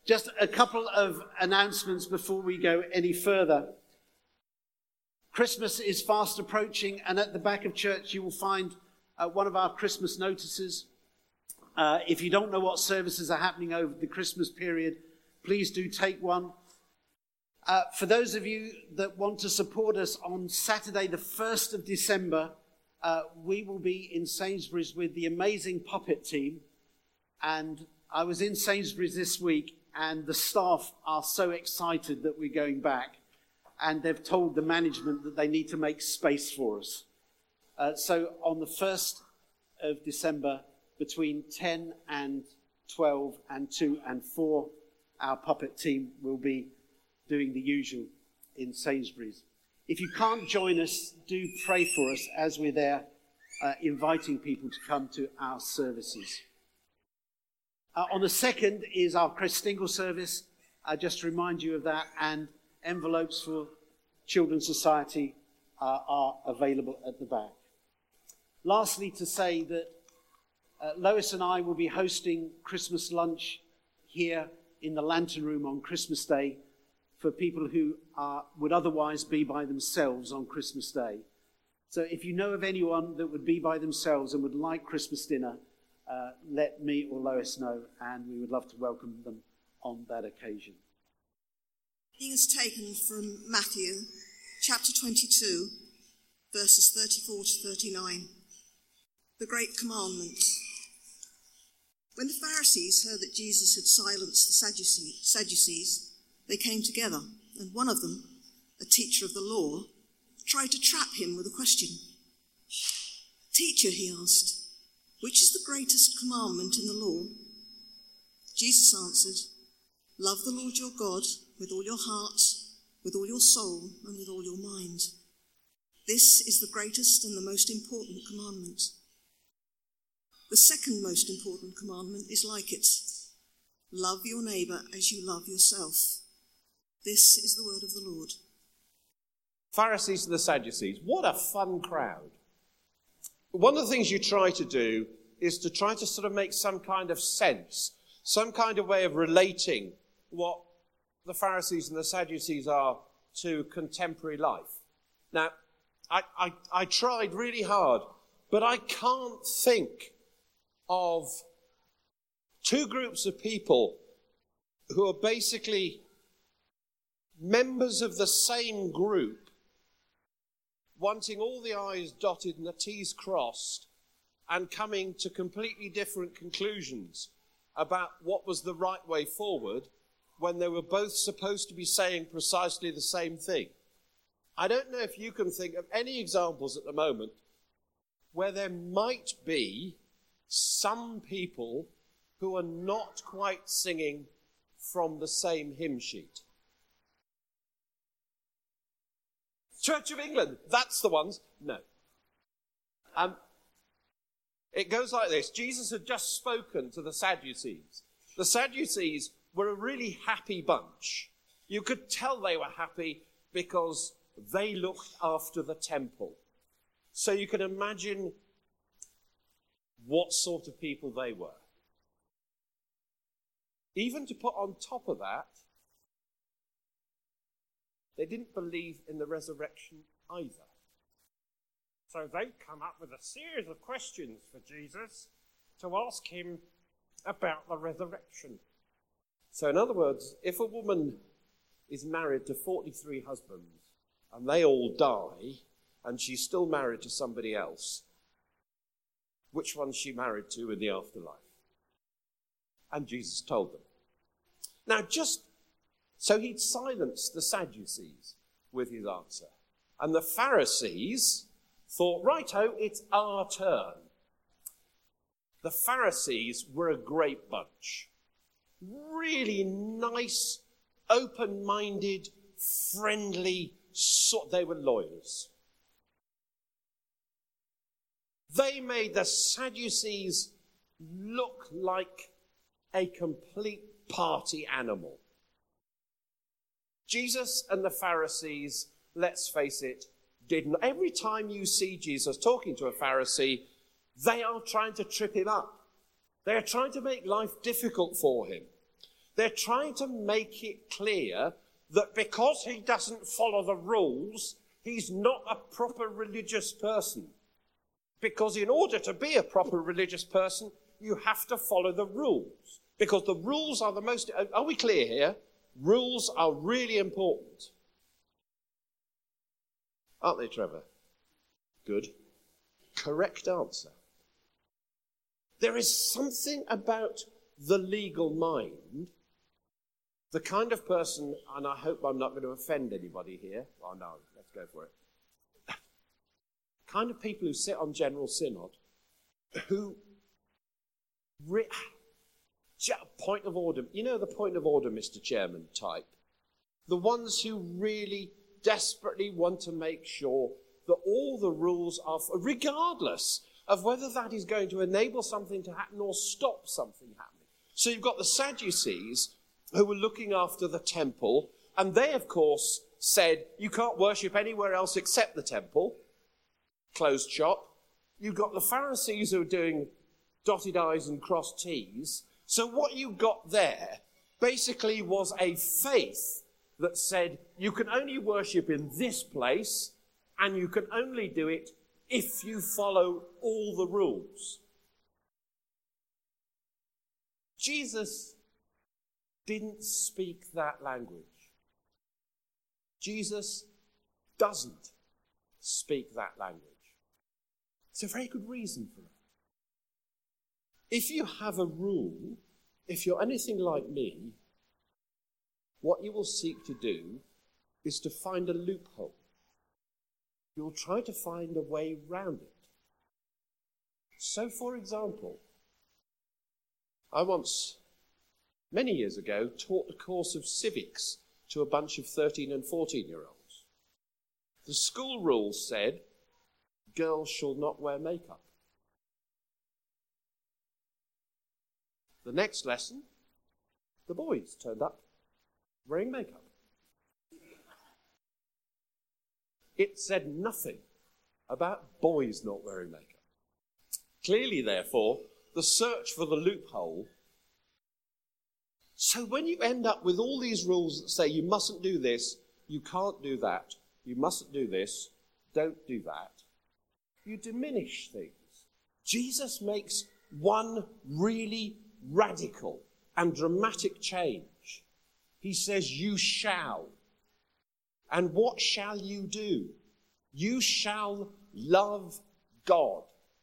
Just a couple of announcements before we go any further. Christmas is fast approaching, and at the back of church you will find one of our Christmas notices. If you don't know what services are happening over the Christmas period, please do take one. For those of you that want to support us, on Saturday the 1st of December, we will be in Sainsbury's with the amazing puppet team. And I was in Sainsbury's this week, and the staff are so excited that we're going back. And they've told the management that they need to make space for us. So on the 1st of December, between 10 and 12 and 2 and 4, our puppet team will be doing the usual in Sainsbury's. If you can't join us, do pray for us as we're there, inviting people to come to our services. On the 2nd is our Christingle service. Just to remind you of that, and envelopes for Children's Society are available at the back. Lastly, to say that Lois and I will be hosting Christmas lunch here in the Lantern Room on Christmas Day for people who would otherwise be by themselves on Christmas Day. So if you know of anyone that would be by themselves and would like Christmas dinner, let me or Lois know, and we would love to welcome them on that occasion. Reading is taken from Matthew chapter 22, verses 34 to 39. The Great Commandment. When the Pharisees heard that Jesus had silenced the Sadducees, they came together, and one of them, a teacher of the law, tried to trap him with a question. "Teacher," he asked, "which is the greatest commandment in the law?" Jesus answered, "Love the Lord your God with all your heart, with all your soul, and with all your mind. This is the greatest and the most important commandment. The second most important commandment is like it. Love your neighbour as you love yourself. This is the word of the Lord." Pharisees and the Sadducees, what a fun crowd. One of the things you try to do is to try to sort of make some kind of sense, some kind of way of relating what the Pharisees and the Sadducees are to contemporary life. Now, I tried really hard, but I can't think of two groups of people who are basically members of the same group, wanting all the I's dotted and the T's crossed, and coming to completely different conclusions about what was the right way forward when they were both supposed to be saying precisely the same thing. I don't know if you can think of any examples at the moment where there might be some people who are not quite singing from the same hymn sheet. Church of England, that's the ones. No. It goes like this. Jesus had just spoken to the Sadducees. The Sadducees were a really happy bunch. You could tell they were happy because they looked after the temple. So you can imagine what sort of people they were. Even to put on top of that, they didn't believe in the resurrection either. So they come up with a series of questions for Jesus to ask him about the resurrection. So in other words, if a woman is married to 43 husbands and they all die and she's still married to somebody else, which one's she married to in the afterlife? And Jesus told them. Now, so he'd silenced the Sadducees with his answer. And the Pharisees thought, righto, it's our turn. The Pharisees were a great bunch. Really nice, open-minded, friendly, they were lawyers. They made the Sadducees look like a complete party animal. Jesus and the Pharisees, let's face it, didn't. Every time you see Jesus talking to a Pharisee, they are trying to trip him up. They are trying to make life difficult for him. They're trying to make it clear that because he doesn't follow the rules, he's not a proper religious person. Because in order to be a proper religious person, you have to follow the rules. Because the rules are the most... Are we clear here? Rules are really important. Aren't they, Trevor? Good. Correct answer. There is something about the legal mind, the kind of person, and I hope I'm not going to offend anybody here. Oh no, let's go for it. Kind of people who sit on General Synod, who... point of order. You know the point of order, Mr. Chairman type. The ones who really desperately want to make sure that all the rules are, regardless of whether that is going to enable something to happen or stop something happening. So you've got the Sadducees who were looking after the temple, and they, of course, said you can't worship anywhere else except the temple. Closed shop. You've got the Pharisees who are doing dotted I's and crossed T's. So what you got there basically was a faith that said you can only worship in this place and you can only do it if you follow all the rules. Jesus didn't speak that language. Jesus doesn't speak that language. It's a very good reason for it. If you have a rule, if you're anything like me, what you will seek to do is to find a loophole. You'll try to find a way round it. So, for example, I once, many years ago, taught a course of civics to a bunch of 13 and 14-year-olds. The school rules said, girls shall not wear makeup. The next lesson, the boys turned up wearing makeup. It said nothing about boys not wearing makeup. Clearly, therefore, the search for the loophole. So when you end up with all these rules that say you mustn't do this, you can't do that, you mustn't do this, don't do that, you diminish things. Jesus makes one really radical and dramatic change. He says, you shall. And what shall you do? You shall love God.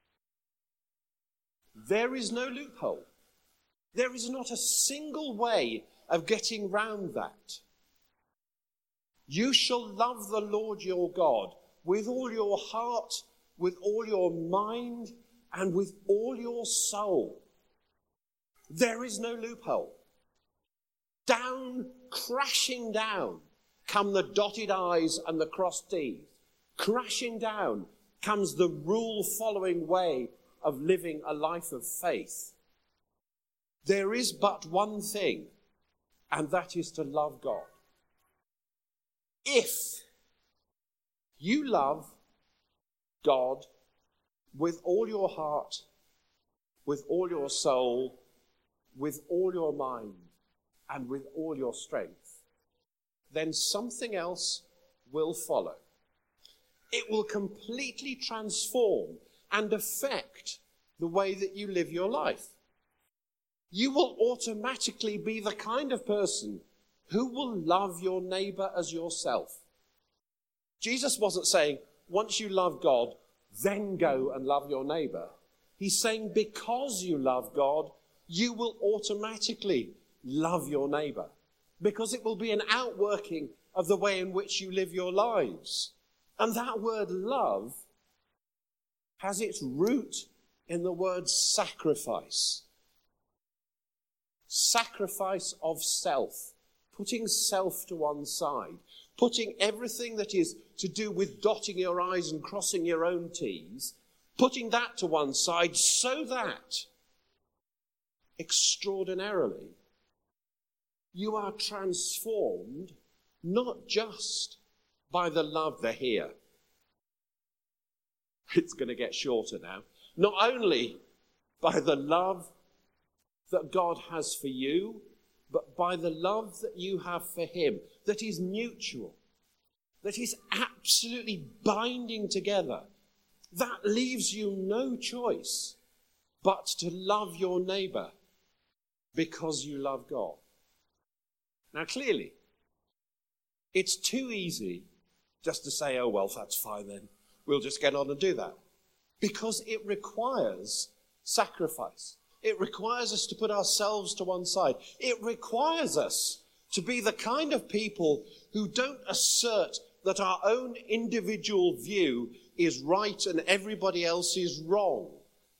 There is no loophole. There is not a single way of getting round that. You shall love the Lord your God with all your heart, with all your mind, and with all your soul. There is no loophole. Down, crashing down, come the dotted I's and the crossed T's. Crashing down comes the rule-following way of living a life of faith. There is but one thing, and that is to love God. If you love God with all your heart, with all your soul, with all your mind, and with all your strength, then something else will follow. It will completely transform and affect the way that you live your life. You will automatically be the kind of person who will love your neighbor as yourself. Jesus wasn't saying, once you love God, then go and love your neighbor. He's saying, because you love God, you will automatically love your neighbor, because it will be an outworking of the way in which you live your lives. And that word love has its root in the word sacrifice. Sacrifice of self, putting self to one side, putting everything that is to do with dotting your I's and crossing your own T's, putting that to one side so that, extraordinarily, you are transformed not just by the love they're here. It's going to get shorter now. Not only by the love that God has for you, but by the love that you have for him, that is mutual, that is absolutely binding together, that leaves you no choice but to love your neighbour because you love God. Now, clearly, it's too easy just to say, oh, well, that's fine then. We'll just get on and do that. Because it requires sacrifice. It requires us to put ourselves to one side. It requires us to be the kind of people who don't assert that our own individual view is right and everybody else is wrong.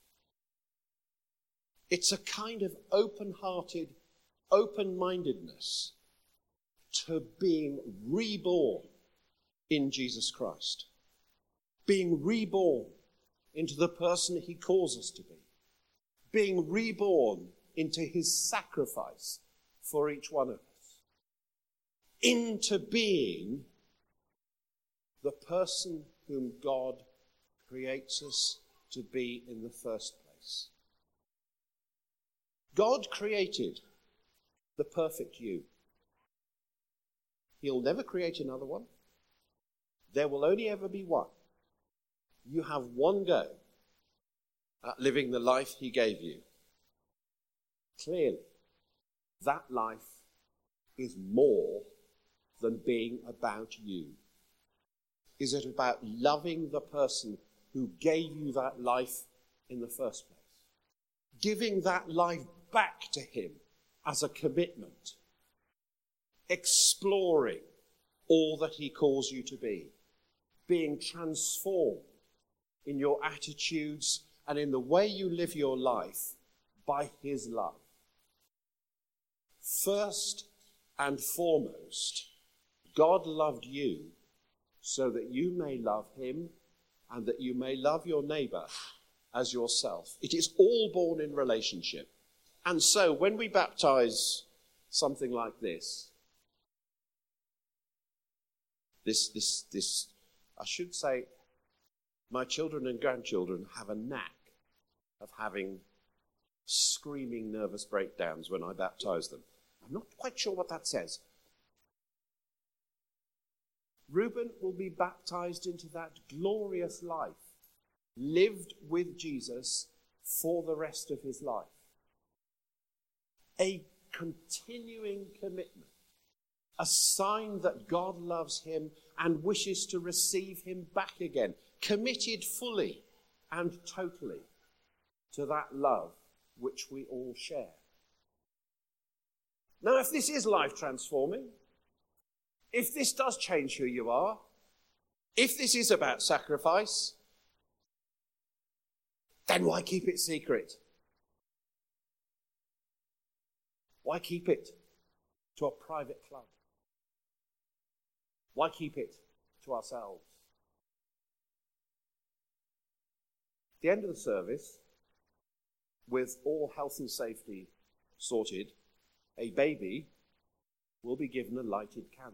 It's a kind of open-hearted, open-mindedness to being reborn in Jesus Christ. Being reborn into the person he calls us to be. Being reborn into his sacrifice for each one of us. Into being the person whom God creates us to be in the first place. God created the perfect you. He'll never create another one. There will only ever be one. You have one go at living the life he gave you. Clearly, that life is more than being about you. Is it about loving the person who gave you that life in the first place? Giving that life back to him as a commitment. Exploring all that he calls you to be. Being transformed in your attitudes and in the way you live your life by his love. First and foremost, God loved you so that you may love him and that you may love your neighbour as yourself. It is all born in relationship. And so when we baptize something like this, I should say, my children and grandchildren have a knack of having screaming nervous breakdowns when I baptize them. I'm not quite sure what that says. Reuben will be baptized into that glorious life, lived with Jesus for the rest of his life. A continuing commitment, a sign that God loves him and wishes to receive him back again, committed fully and totally to that love which we all share. Now, if this is life transforming, if this does change who you are, if this is about sacrifice, then why keep it secret? Why keep it to a private club? Why keep it to ourselves? At the end of the service, with all health and safety sorted, a baby will be given a lighted candle.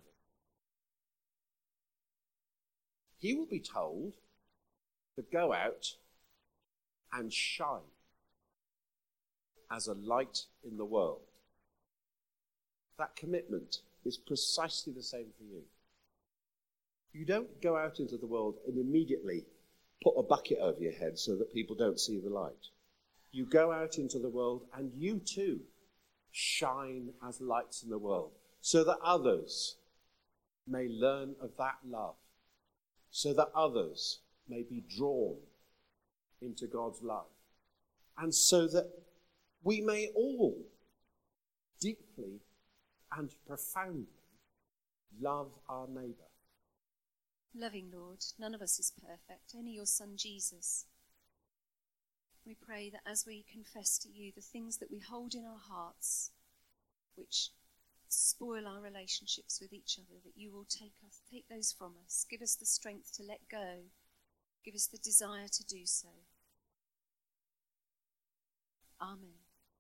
He will be told to go out and shine as a light in the world. That commitment is precisely the same for you. You don't go out into the world and immediately put a bucket over your head so that people don't see the light. You go out into the world and you too shine as lights in the world so that others may learn of that love, so that others may be drawn into God's love, and so that we may all deeply and profoundly love our neighbour. Loving Lord, none of us is perfect, only your Son Jesus. We pray that as we confess to you the things that we hold in our hearts, which spoil our relationships with each other, that you will take those from us. Give us the strength to let go. Give us the desire to do so. Amen.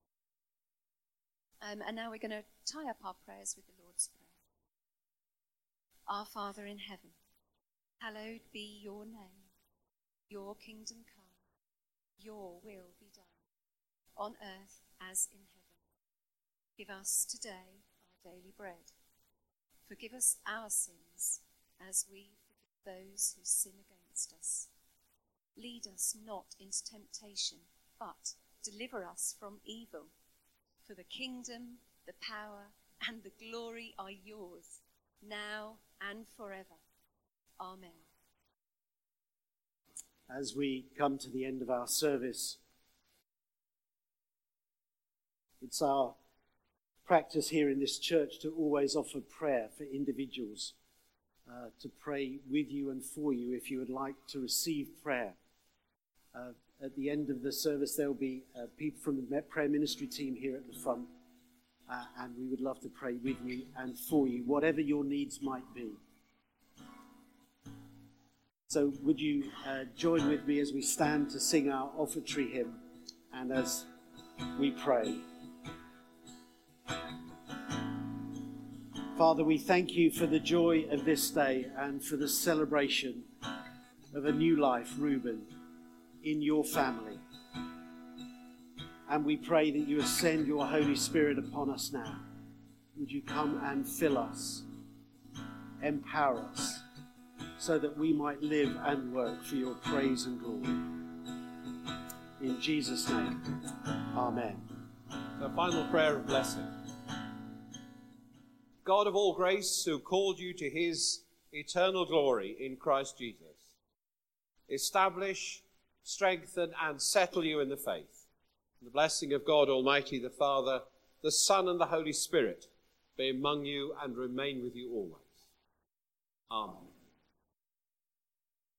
And now we're going to tie up our prayers with the Lord's Prayer. Our Father in heaven, hallowed be your name. Your kingdom come. Your will be done, on earth as in heaven. Give us today daily bread. Forgive us our sins as we forgive those who sin against us. Lead us not into temptation, but deliver us from evil. For the kingdom, the power, and the glory are yours, now and forever. Amen. As we come to the end of our service, it's our practice here in this church to always offer prayer for individuals, to pray with you and for you if you would like to receive prayer. At the end of the service, there will be people from the prayer ministry team here at the front, and we would love to pray with you and for you, whatever your needs might be. So would you join with me as we stand to sing our offertory hymn and as we pray. Father, we thank you for the joy of this day and for the celebration of a new life, Reuben, in your family. And we pray that you would send your Holy Spirit upon us now. Would you come and fill us, empower us, so that we might live and work for your praise and glory. In Jesus' name, amen. So, final prayer of blessing. God of all grace, who called you to his eternal glory in Christ Jesus, establish, strengthen, and settle you in the faith. The blessing of God Almighty, the Father, the Son, and the Holy Spirit be among you and remain with you always. Amen.